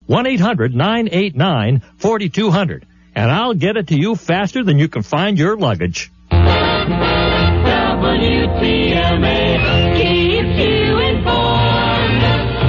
1-800-989-4200. And I'll get it to you faster than you can find your luggage. WTMA keeps you informed.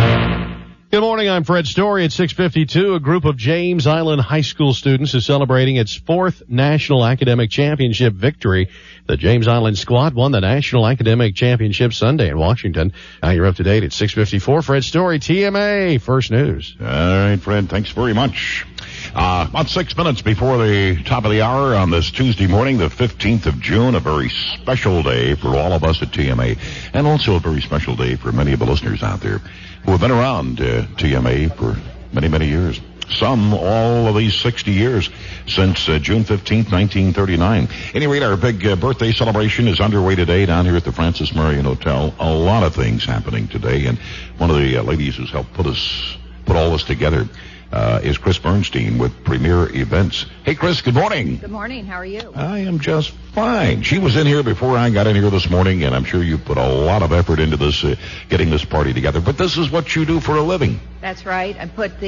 Good morning, I'm Fred Story at 6:52. A group of James Island High School students is celebrating its fourth National Academic Championship victory. The James Island squad won the National Academic Championship Sunday in Washington. Now you're up to date at 6:54. Fred Story, TMA, First News. All right, Fred, thanks very much. About 6 minutes before the top of the hour on this Tuesday morning, the 15th of June, a very special day for all of us at TMA, and also a very special day for many of the listeners out there who have been around TMA for many, many years. Some, all of these 60 years since June 15th, 1939. At any rate, our big birthday celebration is underway today down here at the Francis Marion Hotel. A lot of things happening today, and one of the ladies who's helped put all this together is Chris Bernstein with Premier Events. Hey, Chris, good morning. Good morning. How are you? I am just fine. She was in here before I got in here this morning, and I'm sure you put a lot of effort into this, getting this party together. But this is what you do for a living. That's right. I put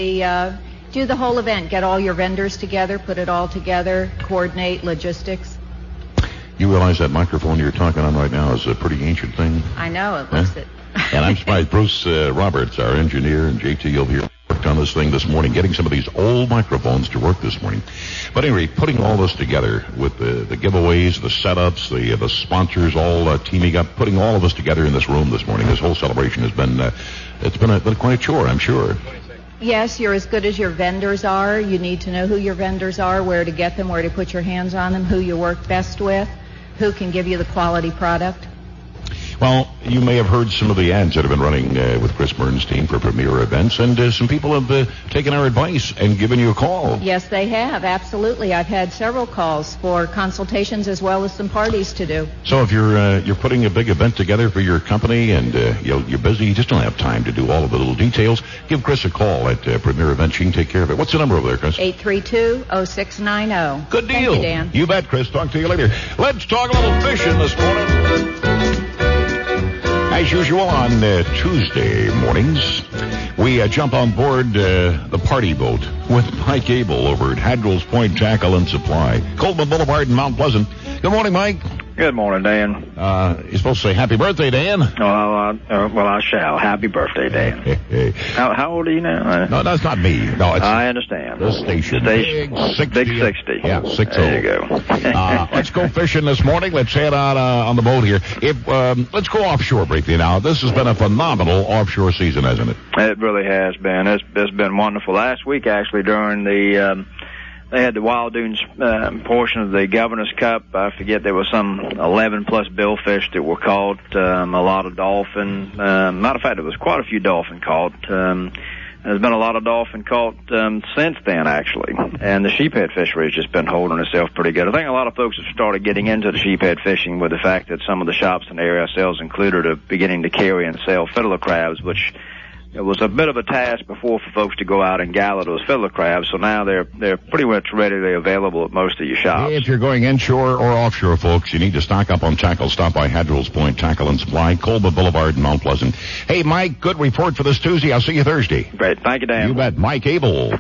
do the whole event, get all your vendors together, put it all together, coordinate logistics. You realize that microphone you're talking on right now is a pretty ancient thing? I know. It looks it. And I'm surprised Bruce Roberts, our engineer, and JT over here worked on this thing this morning, getting some of these old microphones to work this morning. But anyway, putting all this together with the giveaways, the setups, the sponsors all teaming up, putting all of us together in this room this morning. This whole celebration has been it's been quite a chore, I'm sure. Yes, you're as good as your vendors are. You need to know who your vendors are, where to get them, where to put your hands on them, who you work best with, who can give you the quality product. Well, you may have heard some of the ads that have been running with Chris Bernstein for Premier Events, and some people have taken our advice and given you a call. Yes, they have. Absolutely. I've had several calls for consultations as well as some parties to do. So if you're putting a big event together for your company and you're busy, you just don't have time to do all of the little details, give Chris a call at Premier Events. She can take care of it. What's the number over there, Chris? 832-0690. Good deal. Thank you, Dan. You bet, Chris. Talk to you later. Let's talk a little fishing this morning. As usual on Tuesday mornings, we jump on board the party boat with Mike Abel over at Hadrell's Point Tackle and Supply, Coleman Boulevard in Mount Pleasant. Good morning, Mike. Good morning, Dan. You're supposed to say happy birthday, Dan. Well, I shall. Happy birthday, Dan. Hey. How old are you now? No, that's not me. No, it's I understand. The station. Big 60. Yeah, 60. There you go. Let's go fishing this morning. Let's head out on the boat here. Let's go offshore briefly now. This has been a phenomenal offshore season, hasn't it? It really has been. It's been wonderful. Last week, actually, during the they had the Wild Dunes portion of the Governor's Cup. I forget, there was some 11-plus billfish that were caught, a lot of dolphin. Matter of fact, there was quite a few dolphin caught. There's been a lot of dolphin caught since then, actually. And the sheephead fishery has just been holding itself pretty good. I think a lot of folks have started getting into the sheephead fishing with the fact that some of the shops in the area, ourselves included, are beginning to carry and sell fiddler crabs, which it was a bit of a task before for folks to go out and gather those fiddler crabs, so now they're pretty much readily available at most of your shops. If you're going inshore or offshore, folks, you need to stock up on tackle. Stop by Hadrell's Point Tackle and Supply, Coleman Boulevard in Mount Pleasant. Hey, Mike, good report for this Tuesday. I'll see you Thursday. Great. Thank you, Dan. You bet. Mike Abel.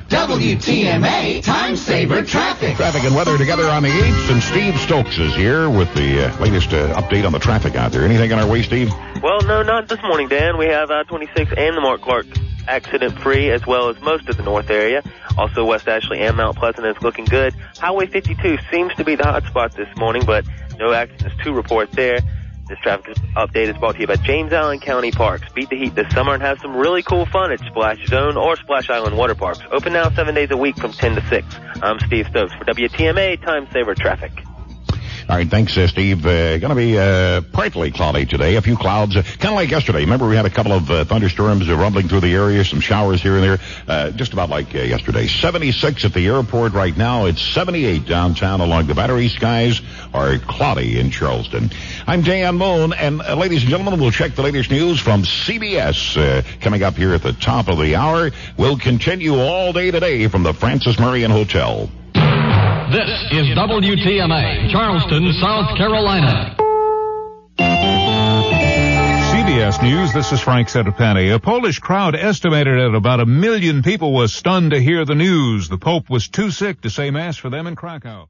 WTMA Time Saver Traffic. Traffic and weather together on the 8th, and Steve Stokes is here with the latest update on the traffic out there. Anything on our way, Steve? Well, no, not this morning, Dan. We have I-26 and the Mark Clark accident-free, as well as most of the north area. Also, West Ashley and Mount Pleasant is looking good. Highway 52 seems to be the hot spot this morning, but no accidents to report there. This traffic update is brought to you by James Island County Parks. Beat the heat this summer and have some really cool fun at Splash Zone or Splash Island Water Parks. Open now 7 days a week from 10 to 6. I'm Steve Stokes for WTMA Time Saver Traffic. All right, thanks, Steve. Going to be partly cloudy today. A few clouds, kind of like yesterday. Remember, we had a couple of thunderstorms rumbling through the area, some showers here and there, just about like yesterday. 76 at the airport right now. It's 78 downtown along the Battery. Skies are cloudy in Charleston. I'm Dan Moon, and ladies and gentlemen, we'll check the latest news from CBS coming up here at the top of the hour. We'll continue all day today from the Francis Marion Hotel. This is WTMA, Charleston, South Carolina. CBS CBS News, this is Frank Sedapani. A Polish crowd estimated at about 1 million people was stunned to hear the news. The Pope was too sick to say Mass for them in Krakow.